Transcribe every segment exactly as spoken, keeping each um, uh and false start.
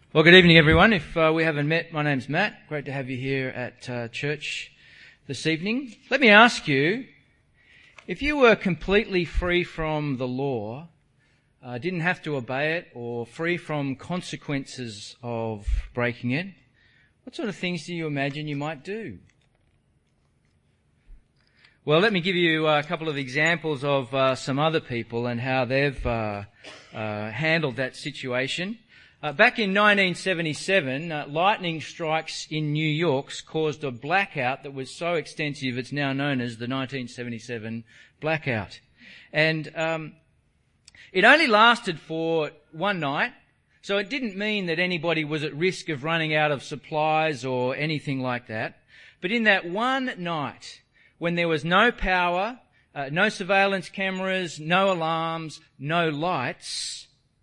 Well, good evening, everyone. If uh, we haven't met, my name's Matt. Great to have you here at uh, church this evening. Let me ask you, if you were completely free from the law, uh, didn't have to obey it, or free from consequences of breaking it, what sort of things do you imagine you might do? Well, let me give you a couple of examples of uh, some other people and how they've uh, uh, handled that situation. Uh, back in nineteen seventy-seven, uh, lightning strikes in New York caused a blackout that was so extensive it's now known as the nineteen seventy-seven blackout. And um, it only lasted for one night, so it didn't mean that anybody was at risk of running out of supplies or anything like that. But in that one night, when there was no power, uh, no surveillance cameras, no alarms, no lights,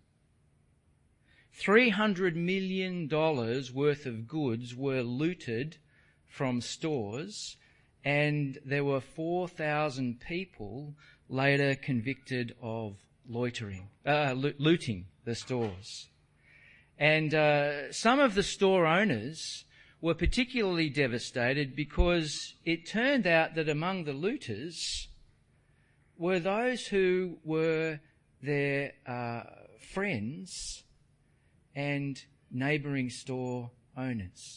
three hundred million dollars worth of goods were looted from stores, and there were four thousand people later convicted of loitering, uh, lo- looting the stores. And uh, some of the store owners were particularly devastated because it turned out that among the looters were those who were their uh, friends and neighbouring store owners.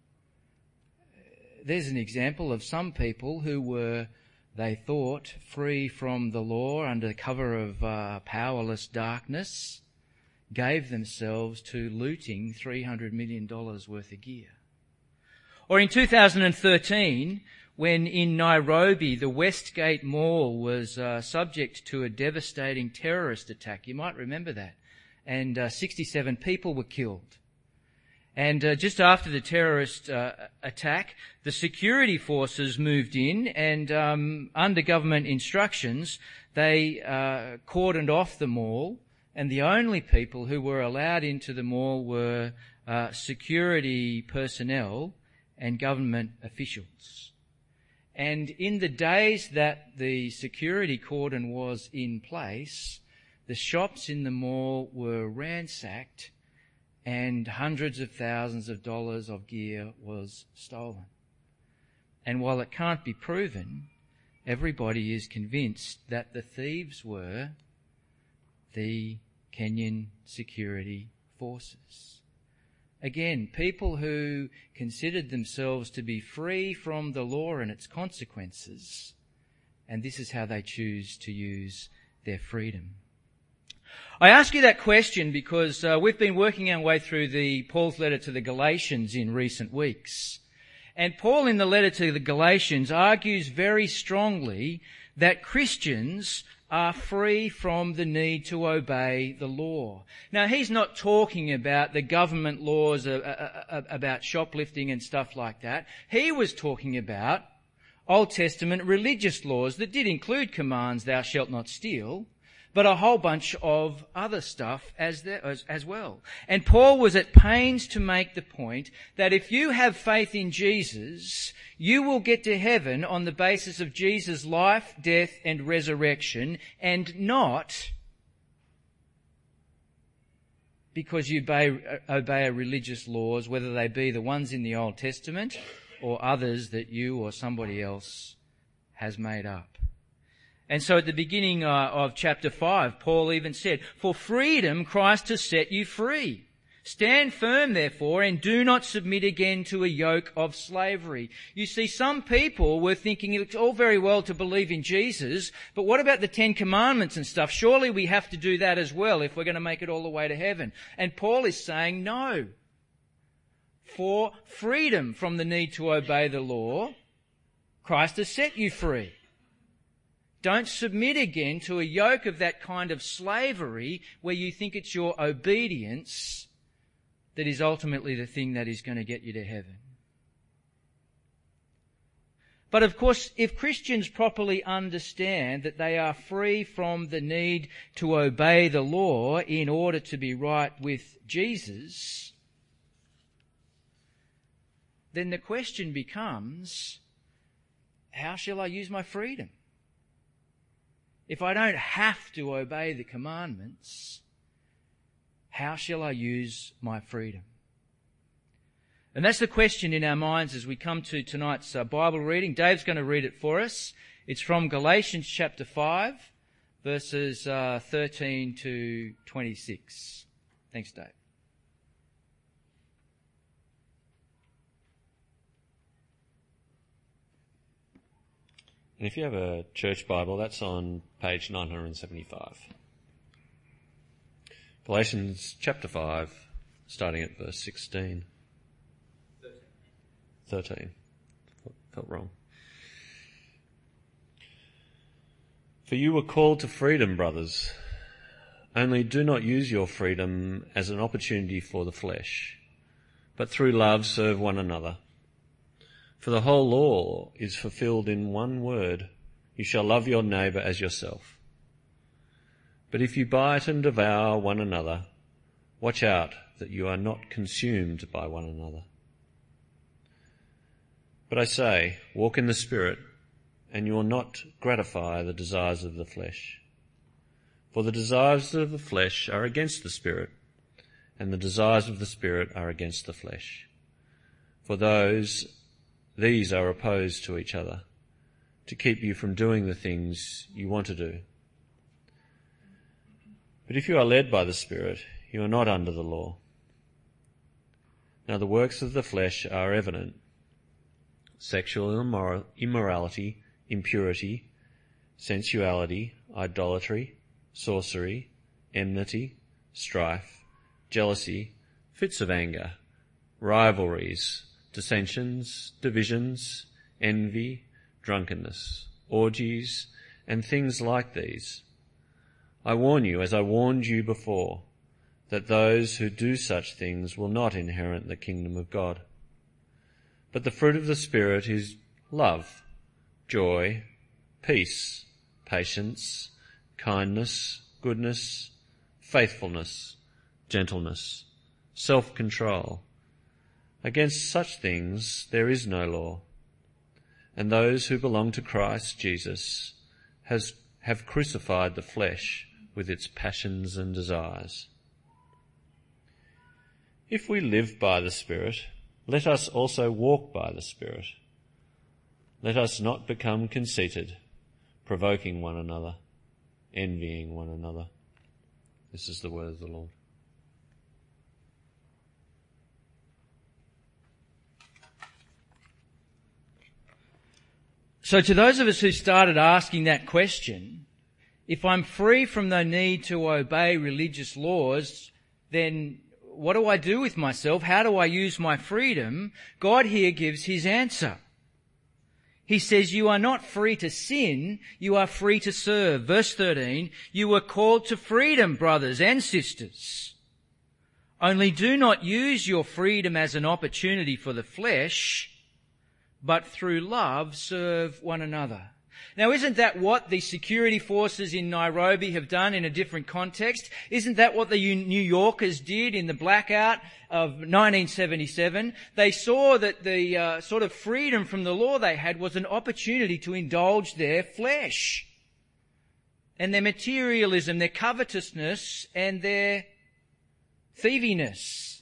There's an example of some people who were, they thought, free from the law under cover of uh, powerless darkness, gave themselves to looting three hundred million dollars worth of gear. Or in two thousand thirteen, when in Nairobi the Westgate Mall was uh, subject to a devastating terrorist attack, you might remember that, and uh, sixty-seven people were killed. And uh, just after the terrorist uh, attack, the security forces moved in, and um, under government instructions, they uh, cordoned off the mall, and the only people who were allowed into the mall were uh, security personnel and government officials. And in the days that the security cordon was in place, the shops in the mall were ransacked and hundreds of thousands of dollars of gear was stolen. And while it can't be proven, everybody is convinced that the thieves were the Kenyan security forces. Again, people who considered themselves to be free from the law and its consequences, and this is how they choose to use their freedom. I ask you that question because uh, we've been working our way through the Paul's letter to the Galatians in recent weeks. And Paul in the letter to the Galatians argues very strongly that Christians are free from the need to obey the law. Now, he's not talking about the government laws uh, uh, uh, about shoplifting and stuff like that. He was talking about Old Testament religious laws that did include commands, thou shalt not steal, but a whole bunch of other stuff as, there, as, as well. And Paul was at pains to make the point that if you have faith in Jesus, you will get to heaven on the basis of Jesus' life, death, and resurrection, and not because you obey, obey religious laws, whether they be the ones in the Old Testament or others that you or somebody else has made up. And so at the beginning uh, of chapter five, Paul even said, "For freedom Christ has set you free. Stand firm, therefore, and do not submit again to a yoke of slavery." You see, some people were thinking it's all very well to believe in Jesus, but what about the Ten Commandments and stuff? Surely we have to do that as well if we're going to make it all the way to heaven. And Paul is saying no. For freedom from the need to obey the law, Christ has set you free. Don't submit again to a yoke of that kind of slavery where you think it's your obedience that is ultimately the thing that is going to get you to heaven. But of course, if Christians properly understand that they are free from the need to obey the law in order to be right with Jesus, then the question becomes, how shall I use my freedom? If I don't have to obey the commandments, how shall I use my freedom? And that's the question in our minds as we come to tonight's uh, Bible reading. Dave's going to read it for us. It's from Galatians chapter five, verses uh, thirteen to twenty-six. Thanks, Dave. And if you have a church Bible, that's on page nine seventy-five. Galatians chapter five, starting at verse sixteen. thirteen. Felt wrong. For you were called to freedom, brothers. Only do not use your freedom as an opportunity for the flesh, but through love serve one another. For the whole law is fulfilled in one word: you shall love your neighbour as yourself. But if you bite and devour one another, watch out that you are not consumed by one another. But I say, walk in the Spirit, and you will not gratify the desires of the flesh. For the desires of the flesh are against the Spirit, and the desires of the Spirit are against the flesh. For those, these are opposed to each other, to keep you from doing the things you want to do. But if you are led by the Spirit, you are not under the law. Now the works of the flesh are evident: sexual immor- immorality, impurity, sensuality, idolatry, sorcery, enmity, strife, jealousy, fits of anger, rivalries, dissensions, divisions, envy, drunkenness, orgies, and things like these. I warn you, as I warned you before, that those who do such things will not inherit the kingdom of God. But the fruit of the Spirit is love, joy, peace, patience, kindness, goodness, faithfulness, gentleness, self-control. Against such things there is no law. And those who belong to Christ Jesus has, have crucified the flesh with its passions and desires. If we live by the Spirit, let us also walk by the Spirit. Let us not become conceited, provoking one another, envying one another. This is the word of the Lord. So to those of us who started asking that question, if I'm free from the need to obey religious laws, then what do I do with myself? How do I use my freedom? God here gives his answer. He says, you are not free to sin, you are free to serve. Verse thirteen, you were called to freedom, brothers and sisters. Only do not use your freedom as an opportunity for the flesh, but through love serve one another. Now, isn't that what the security forces in Nairobi have done in a different context? Isn't that what the New Yorkers did in the blackout of nineteen seventy-seven? They saw that the uh, sort of freedom from the law they had was an opportunity to indulge their flesh and their materialism, their covetousness and their thieviness.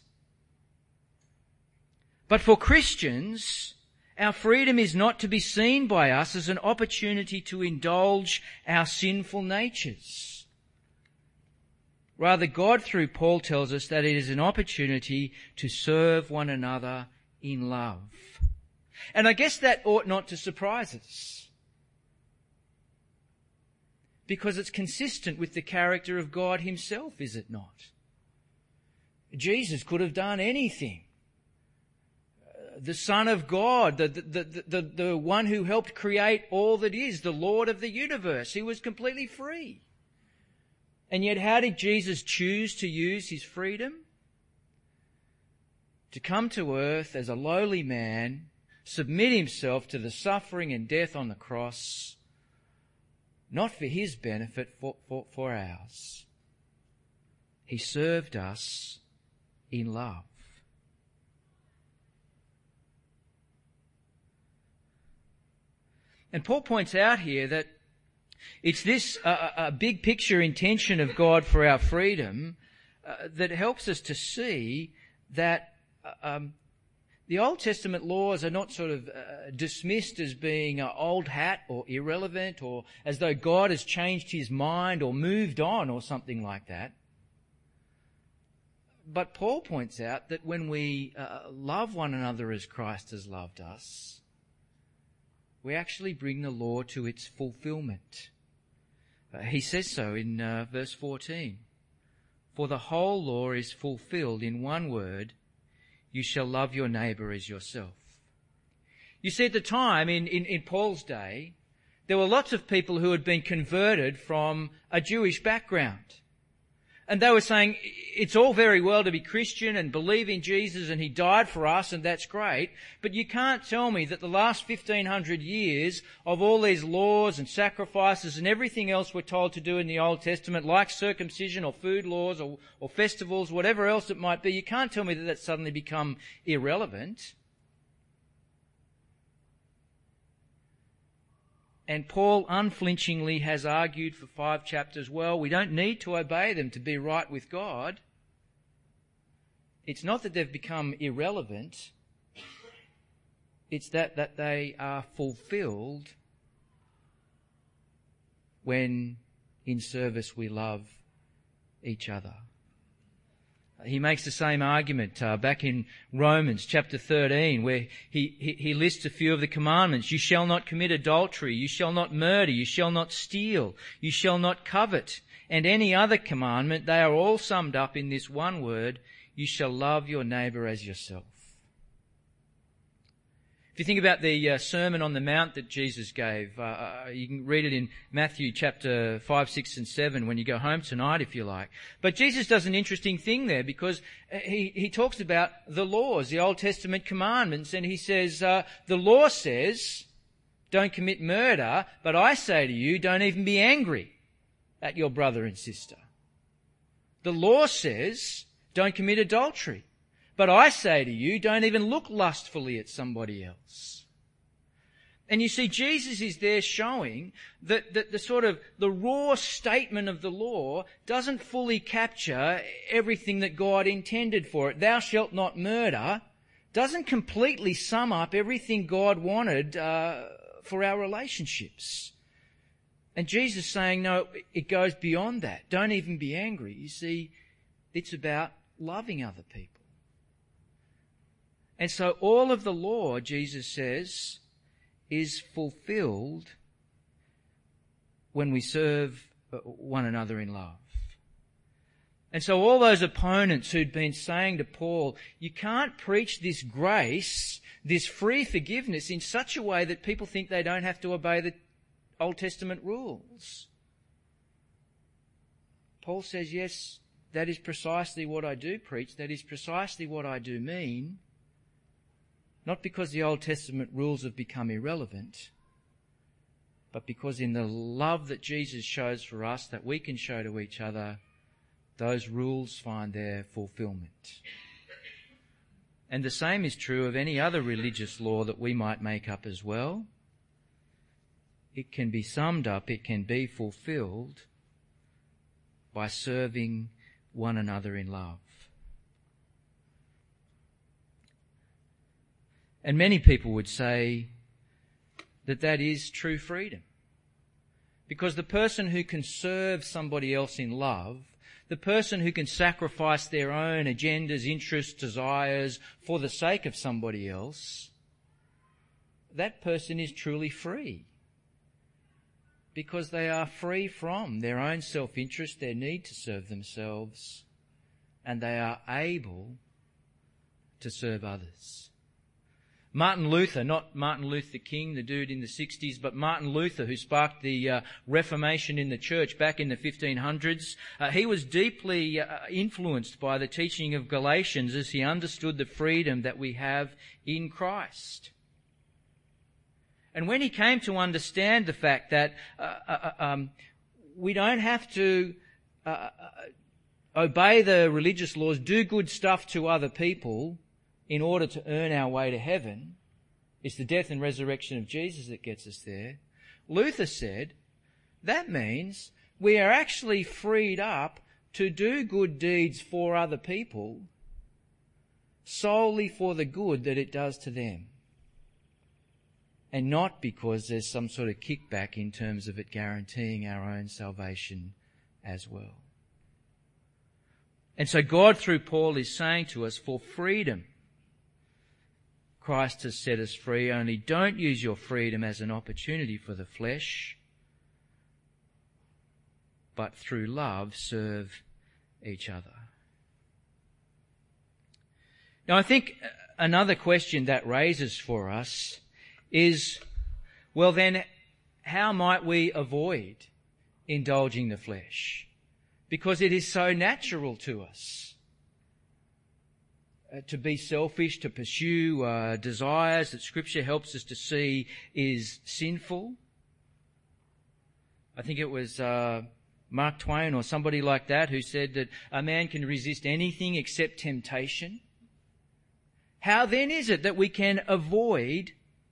But for Christians, our freedom is not to be seen by us as an opportunity to indulge our sinful natures. Rather, God through Paul tells us that it is an opportunity to serve one another in love. And I guess that ought not to surprise us, because it's consistent with the character of God himself, is it not? Jesus could have done anything. The Son of God, the, the, the, the, the one who helped create all that is, the Lord of the universe. He was completely free. And yet how did Jesus choose to use his freedom? To come to earth as a lowly man, submit himself to the suffering and death on the cross, not for his benefit, for, for, for ours. He served us in love. And Paul points out here that it's this uh, a big picture intention of God for our freedom uh, that helps us to see that uh, um, the Old Testament laws are not sort of uh, dismissed as being uh, old hat or irrelevant, or as though God has changed his mind or moved on or something like that. But Paul points out that when we uh, love one another as Christ has loved us, we actually bring the law to its fulfillment. Uh, he says so in uh, verse fourteen. For the whole law is fulfilled in one word, you shall love your neighbour as yourself. You see, at the time, in, in, in Paul's day, there were lots of people who had been converted from a Jewish background. And they were saying, it's all very well to be Christian and believe in Jesus and he died for us and that's great, but you can't tell me that the last fifteen hundred years of all these laws and sacrifices and everything else we're told to do in the Old Testament, like circumcision or food laws or, or festivals, whatever else it might be, you can't tell me that that's suddenly become irrelevant. And Paul unflinchingly has argued for five chapters, well, we don't need to obey them to be right with God. It's not that they've become irrelevant. It's that, that they are fulfilled when in service we love each other. He makes the same argument uh, back in Romans chapter thirteen, where he, he, he lists a few of the commandments. You shall not commit adultery. You shall not murder. You shall not steal. You shall not covet. And any other commandment, they are all summed up in this one word, you shall love your neighbour as yourself. If you think about the uh, Sermon on the Mount that Jesus gave, uh, you can read it in Matthew chapter five, six and seven when you go home tonight if you like. But Jesus does an interesting thing there because he, he talks about the laws, the Old Testament commandments, and he says, uh, the law says, don't commit murder, but I say to you, don't even be angry at your brother and sister. The law says, don't commit adultery. But I say to you, don't even look lustfully at somebody else. And you see, Jesus is there showing that, that the sort of, the raw statement of the law doesn't fully capture everything that God intended for it. Thou shalt not murder doesn't completely sum up everything God wanted uh, for our relationships. And Jesus is saying, no, it goes beyond that. Don't even be angry. You see, it's about loving other people. And so all of the law, Jesus says, is fulfilled when we serve one another in love. And so all those opponents who'd been saying to Paul, you can't preach this grace, this free forgiveness in such a way that people think they don't have to obey the Old Testament rules. Paul says, yes, that is precisely what I do preach. That is precisely what I do mean. Not because the Old Testament rules have become irrelevant, but because in the love that Jesus shows for us, that we can show to each other, those rules find their fulfillment. And the same is true of any other religious law that we might make up as well. It can be summed up, it can be fulfilled by serving one another in love. And many people would say that that is true freedom. Because the person who can serve somebody else in love, the person who can sacrifice their own agendas, interests, desires for the sake of somebody else, that person is truly free. Because they are free from their own self-interest, their need to serve themselves, and they are able to serve others. Martin Luther, not Martin Luther King, the dude in the sixties, but Martin Luther, who sparked the uh, Reformation in the church back in the fifteen hundreds, uh, he was deeply uh, influenced by the teaching of Galatians as he understood the freedom that we have in Christ. And when he came to understand the fact that uh, uh, um, we don't have to uh, obey the religious laws, do good stuff to other people in order to earn our way to heaven, it's the death and resurrection of Jesus that gets us there. Luther said, that means we are actually freed up to do good deeds for other people solely for the good that it does to them, and not because there's some sort of kickback in terms of it guaranteeing our own salvation as well. And so God, through Paul, is saying to us, for freedom, Christ has set us free, only don't use your freedom as an opportunity for the flesh, but through love serve each other. Now I think another question that raises for us is, well then, how might we avoid indulging the flesh? Because it is so natural to us uh, to be selfish, to pursue uh, desires that Scripture helps us to see is sinful. I think it was uh, Mark Twain or somebody like that who said that a man can resist anything except temptation. How then is it that we can avoid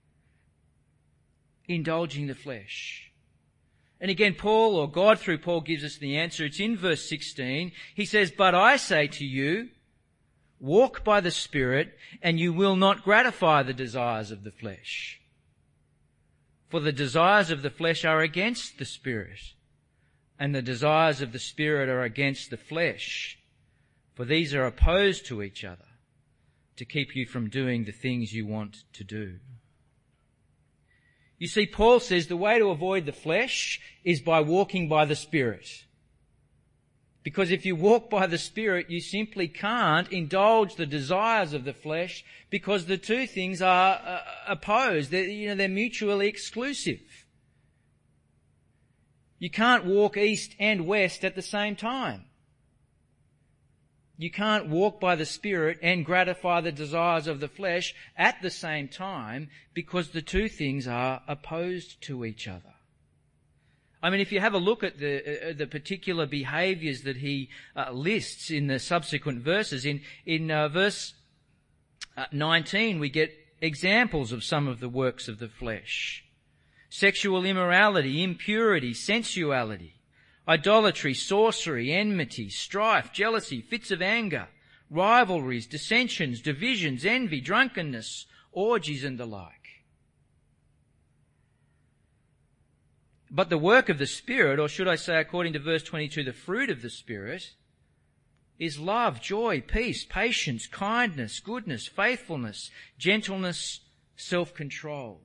indulging the flesh? And again, Paul, or God through Paul, gives us the answer. It's in verse sixteen. He says, "But I say to you, walk by the Spirit, and you will not gratify the desires of the flesh. For the desires of the flesh are against the Spirit, and the desires of the Spirit are against the flesh. For these are opposed to each other, to keep you from doing the things you want to do." You see, Paul says the way to avoid the flesh is by walking by the Spirit. Because if you walk by the Spirit, you simply can't indulge the desires of the flesh, because the two things are uh, opposed. They're, you know, they're mutually exclusive. You can't walk east and west at the same time. You can't walk by the Spirit and gratify the desires of the flesh at the same time, because the two things are opposed to each other. I mean, if you have a look at the uh, the particular behaviours that he uh, lists in the subsequent verses, in in uh, verse uh, nineteen we get examples of some of the works of the flesh: sexual immorality, impurity, sensuality, idolatry, sorcery, enmity, strife, jealousy, fits of anger, rivalries, dissensions, divisions, envy, drunkenness, orgies, and the like. But the work of the Spirit, or should I say according to verse twenty-two, the fruit of the Spirit, is love, joy, peace, patience, kindness, goodness, faithfulness, gentleness, self-control.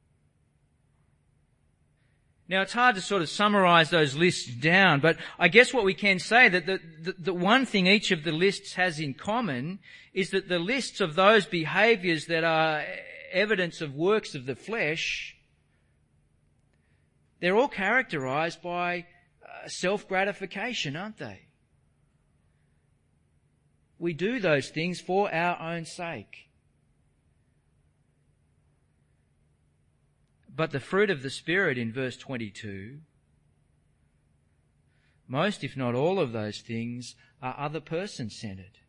Now, it's hard to sort of summarise those lists down, but I guess what we can say that the, the, the one thing each of the lists has in common is that the lists of those behaviours that are evidence of works of the flesh, they're all characterised by uh, self-gratification, aren't they? We do those things for our own sake. But the fruit of the Spirit in verse twenty-two, most if not all of those things are other person-centred.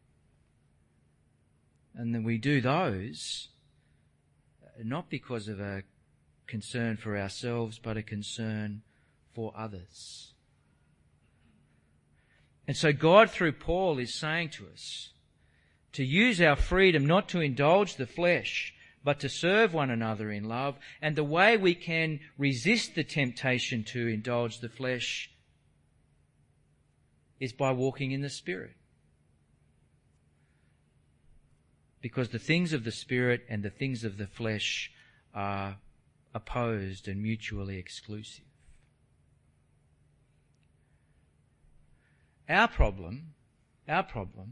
And then we do those not because of a concern for ourselves, but a concern for others. And so God through Paul is saying to us to use our freedom not to indulge the flesh, but to serve one another in love. And the way we can resist the temptation to indulge the flesh is by walking in the Spirit. Because the things of the Spirit and the things of the flesh are opposed and mutually exclusive. Our problem, our problem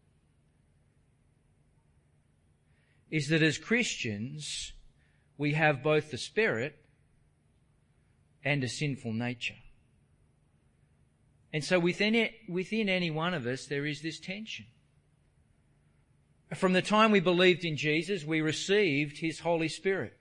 is that as Christians, we have both the Spirit and a sinful nature. And so within it, within any one of us, there is this tension. From the time we believed in Jesus, we received His Holy Spirit.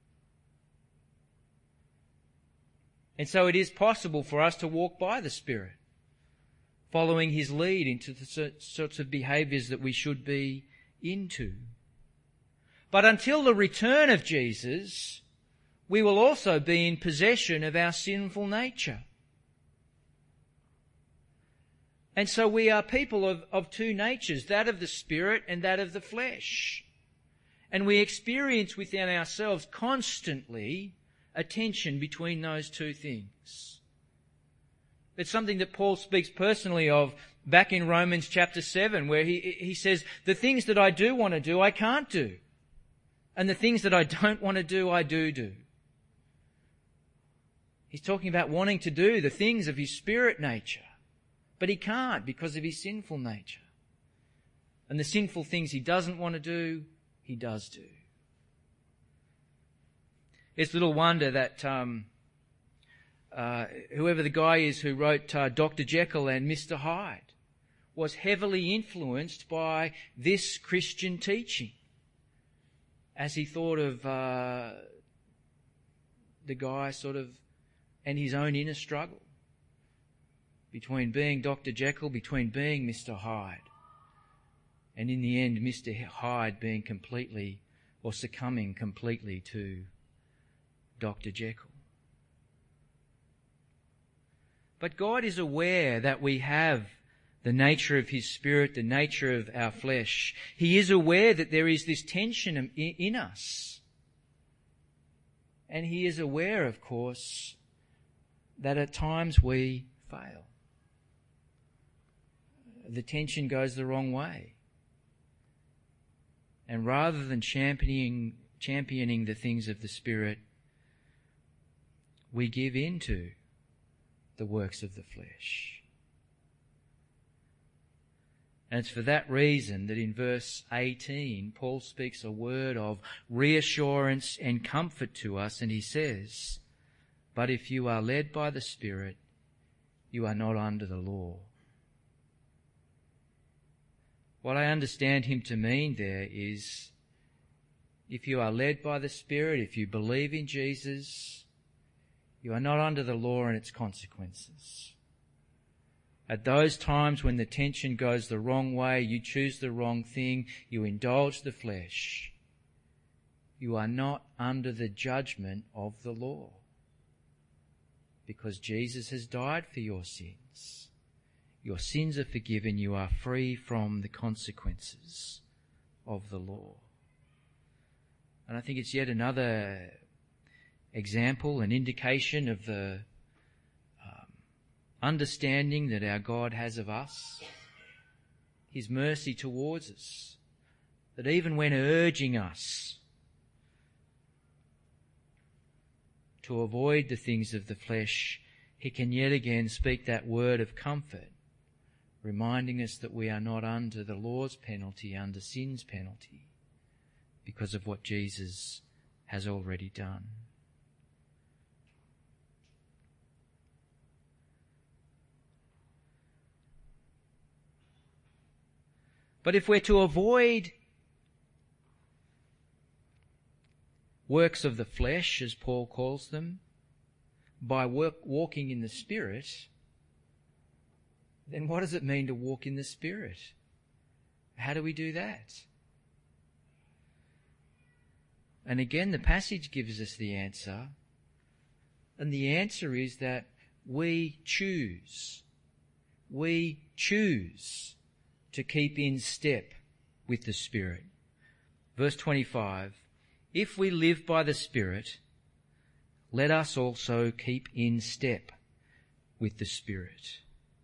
And so it is possible for us to walk by the Spirit, following His lead into the sorts of behaviours that we should be into. But until the return of Jesus, we will also be in possession of our sinful nature. And so we are people of, of two natures, that of the Spirit and that of the flesh. And we experience within ourselves constantly a tension between those two things. It's something that Paul speaks personally of back in Romans chapter seven, where he, he says, the things that I do want to do, I can't do. And the things that I don't want to do, I do do. He's talking about wanting to do the things of his spirit nature. But he can't because of his sinful nature. And the sinful things he doesn't want to do, he does do. It's little wonder that um, uh, whoever the guy is who wrote uh, Doctor Jekyll and Mister Hyde was heavily influenced by this Christian teaching as he thought of uh, the guy sort of and his own inner struggle between being Doctor Jekyll, between being Mister Hyde, and in the end Mister Hyde being completely or succumbing completely to Doctor Jekyll. But God is aware that we have the nature of his spirit, the nature of our flesh. He is aware that there is this tension in us. And he is aware, of course, that at times we fail. The tension goes the wrong way. And rather than championing, championing the things of the Spirit, we give in to the works of the flesh. And it's for that reason that in verse eighteen, Paul speaks a word of reassurance and comfort to us, and he says, "But if you are led by the Spirit, you are not under the law." What I understand him to mean there is, if you are led by the Spirit, if you believe in Jesus, you are not under the law and its consequences. At those times when the tension goes the wrong way, you choose the wrong thing, you indulge the flesh, you are not under the judgment of the law. Because Jesus has died for your sins. Your sins are forgiven. You are free from the consequences of the law. And I think it's yet another example, an indication of the um, understanding that our God has of us, his mercy towards us, that even when urging us to avoid the things of the flesh, he can yet again speak that word of comfort, reminding us that we are not under the law's penalty, under sin's penalty, because of what Jesus has already done. But if we're to avoid works of the flesh, as Paul calls them, by work, walking in the Spirit, then what does it mean to walk in the Spirit? How do we do that? And again, the passage gives us the answer. And the answer is that we choose. We choose to keep in step with the Spirit. Verse twenty-five, if we live by the Spirit, let us also keep in step with the Spirit.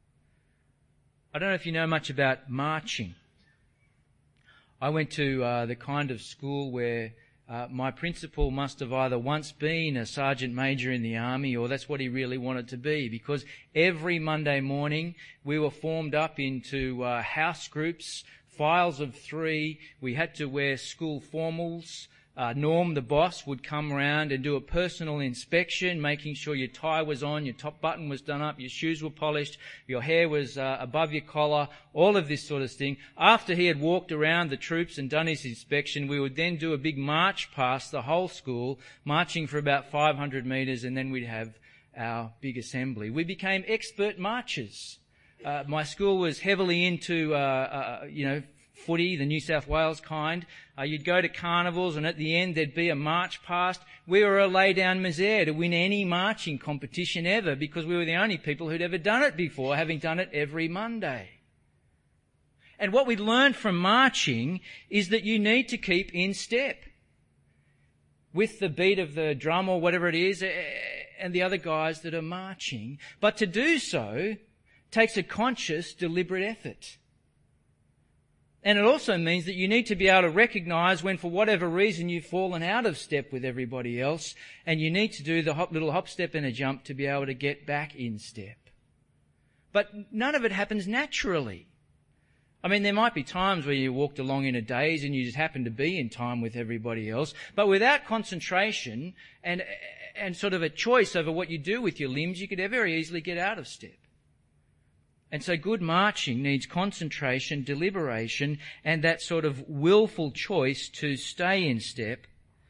I don't know if you know much about marching. I went to uh, the kind of school where uh, my principal must have either once been a sergeant major in the army, or that's what he really wanted to be, because every Monday morning we were formed up into uh, house groups, files of three. We had to wear school formals. Uh, Norm, the boss, would come around and do a personal inspection, making sure your tie was on, your top button was done up, your shoes were polished, your hair was uh, above your collar, all of this sort of thing. After he had walked around the troops and done his inspection, we would then do a big march past the whole school, marching for about five hundred metres, and then we'd have our big assembly. We became expert marchers. Uh, my school was heavily into, uh, uh, you know, footy, the New South Wales kind. Uh, you'd go to carnivals and at the end there'd be a march past. We were a lay-down misere to win any marching competition ever because we were the only people who'd ever done it before, having done it every Monday. And what we learned from marching is that you need to keep in step with the beat of the drum or whatever it is and the other guys that are marching. But to do so takes a conscious, deliberate effort. And it also means that you need to be able to recognise when for whatever reason you've fallen out of step with everybody else, and you need to do the hop, little hop, step and a jump to be able to get back in step. But none of it happens naturally. I mean, there might be times where you walked along in a daze and you just happen to be in time with everybody else, but without concentration and and sort of a choice over what you do with your limbs, you could very easily get out of step. And so good marching needs concentration, deliberation, and that sort of willful choice to stay in step.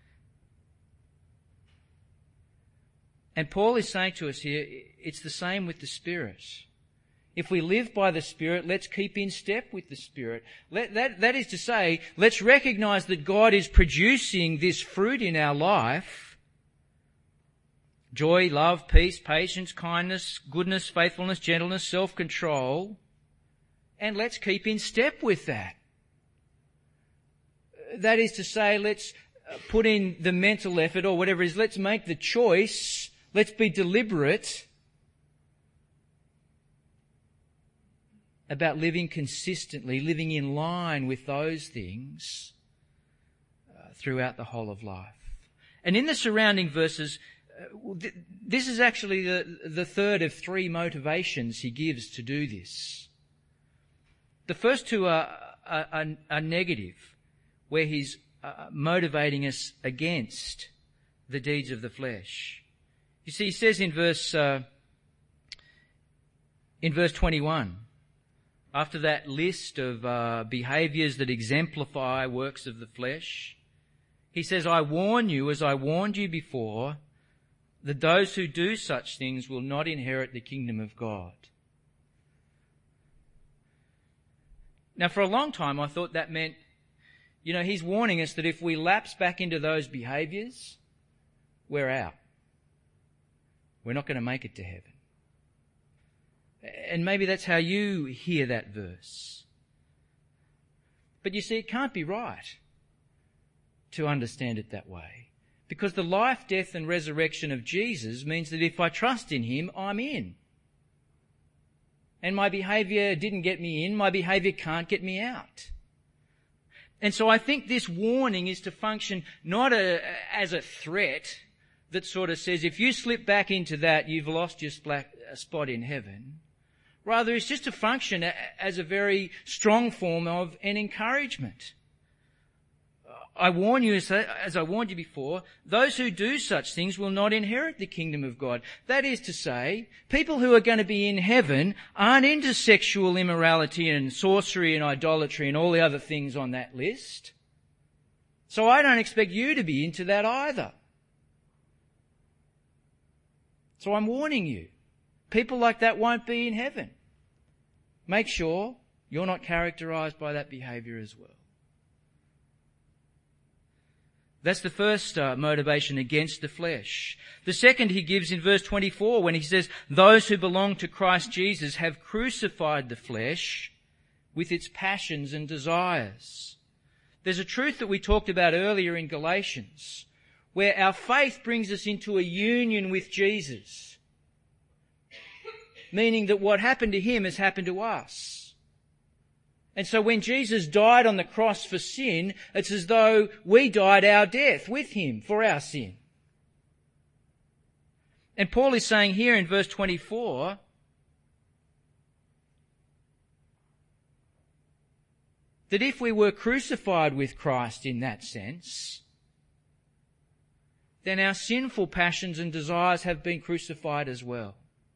And Paul is saying to us here, it's the same with the Spirit. If we live by the Spirit, let's keep in step with the Spirit. Let, that, that is to say, let's recognise that God is producing this fruit in our life: joy, love, peace, patience, kindness, goodness, faithfulness, gentleness, self-control. And let's keep in step with that. That is to say, let's put in the mental effort or whatever it is. Let's make the choice. Let's be deliberate about living consistently, living in line with those things uh, throughout the whole of life. And in the surrounding verses, uh, th- this is actually the, the third of three motivations he gives to do this. The first two are, are, are negative, where he's uh, motivating us against the deeds of the flesh. You see, he says in verse uh, in verse twenty-one, after that list of uh, behaviours that exemplify works of the flesh, he says, I warn you, as I warned you before, that those who do such things will not inherit the kingdom of God. Now, for a long time, I thought that meant, you know, he's warning us that if we lapse back into those behaviours, we're out. We're not going to make it to heaven. And maybe that's how you hear that verse. But you see, it can't be right to understand it that way. Because the life, death and resurrection of Jesus means that if I trust in him, I'm in. And my behaviour didn't get me in, my behaviour can't get me out. And so I think this warning is to function not a, as a threat that sort of says, if you slip back into that, you've lost your spot in heaven. Rather, it's just to function as a very strong form of an encouragement. I warn you, as I warned you before, those who do such things will not inherit the kingdom of God. That is to say, people who are going to be in heaven aren't into sexual immorality and sorcery and idolatry and all the other things on that list. So I don't expect you to be into that either. So I'm warning you, people like that won't be in heaven. Make sure you're not characterised by that behaviour as well. That's the first uh, motivation against the flesh. The second he gives in verse twenty-four when he says, those who belong to Christ Jesus have crucified the flesh with its passions and desires. There's a truth that we talked about earlier in Galatians, where our faith brings us into a union with Jesus, meaning that what happened to him has happened to us. And so when Jesus died on the cross for sin, it's as though we died our death with him for our sin. And Paul is saying here in verse twenty-four, that if we were crucified with Christ in that sense, then our sinful passions and desires have been crucified as well.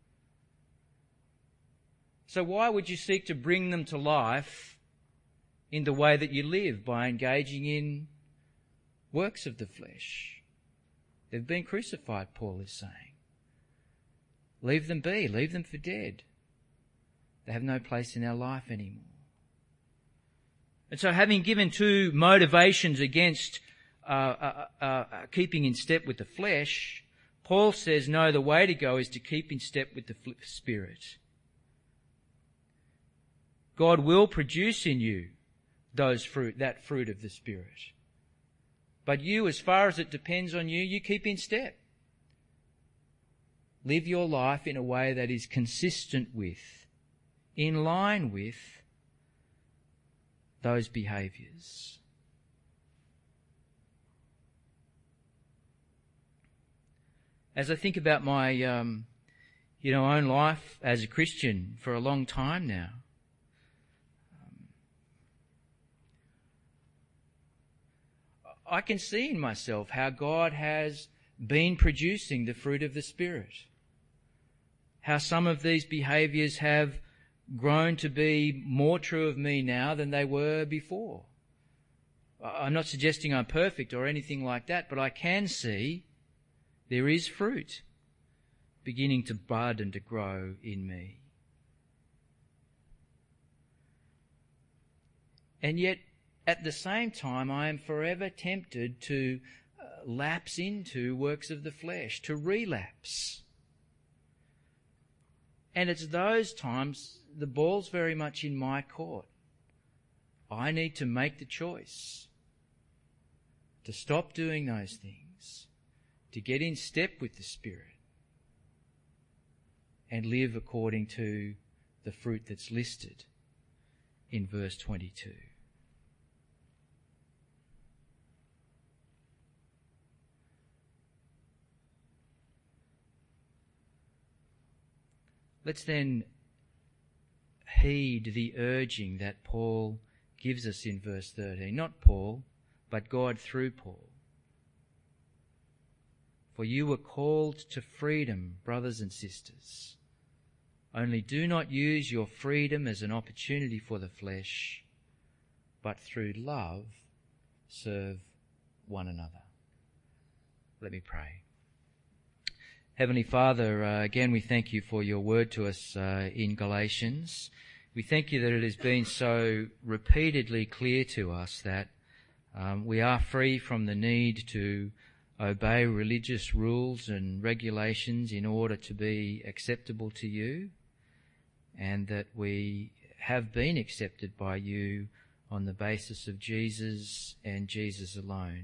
So why would you seek to bring them to life in the way that you live, by engaging in works of the flesh? They've been crucified, Paul is saying. Leave them be, leave them for dead. They have no place in our life anymore. And so having given two motivations against uh, uh, uh, keeping in step with the flesh, Paul says, no, the way to go is to keep in step with the Spirit. God will produce in you those fruit, that fruit of the Spirit. But you, as far as it depends on you, you keep in step. Live your life in a way that is consistent with, in line with, those behaviours. As I think about my, um, you know, own life as a Christian for a long time now, um, I can see in myself how God has been producing the fruit of the Spirit. How some of these behaviours have grown to be more true of me now than they were before. I'm not suggesting I'm perfect or anything like that, but I can see there is fruit beginning to bud and to grow in me. And yet, at the same time, I am forever tempted to uh, lapse into works of the flesh, to relapse. And it's those times the ball's very much in my court. I need to make the choice to stop doing those things, to get in step with the Spirit, and live according to the fruit that's listed in verse twenty-two. Let's then heed the urging that Paul gives us in verse thirteen. Not Paul, but God through Paul. For you were called to freedom, brothers and sisters. Only do not use your freedom as an opportunity for the flesh, but through love serve one another. Let me pray. Heavenly Father, uh, again we thank you for your word to us uh, in Galatians. We thank you that it has been so repeatedly clear to us that um, we are free from the need to obey religious rules and regulations in order to be acceptable to you, and that we have been accepted by you on the basis of Jesus and Jesus alone.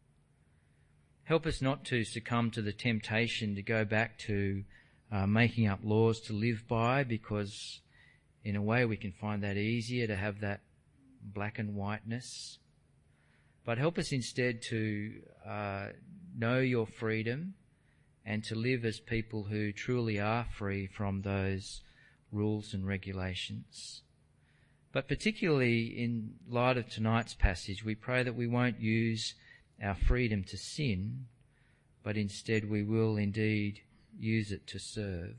Help us not to succumb to the temptation to go back to uh, making up laws to live by, because in a way we can find that easier to have that black and whiteness. But help us instead to uh, know your freedom and to live as people who truly are free from those rules and regulations. But particularly in light of tonight's passage, we pray that we won't use our freedom to sin, but instead we will indeed use it to serve.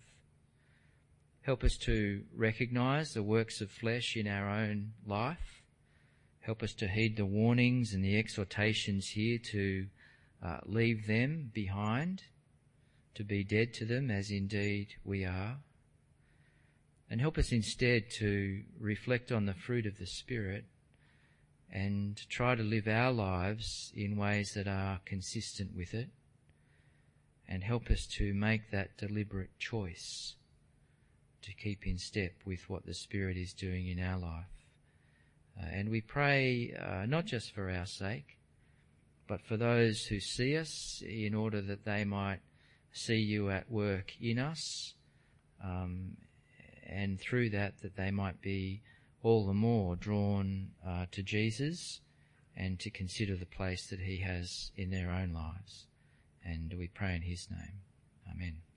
Help us to recognise the works of flesh in our own life. Help us to heed the warnings and the exhortations here to uh, leave them behind, to be dead to them as indeed we are. And help us instead to reflect on the fruit of the Spirit and try to live our lives in ways that are consistent with it, and help us to make that deliberate choice to keep in step with what the Spirit is doing in our life. Uh, and we pray uh, not just for our sake, but for those who see us, in order that they might see you at work in us, um, and through that, that they might be all the more drawn uh, to Jesus and to consider the place that he has in their own lives. And we pray in his name. Amen.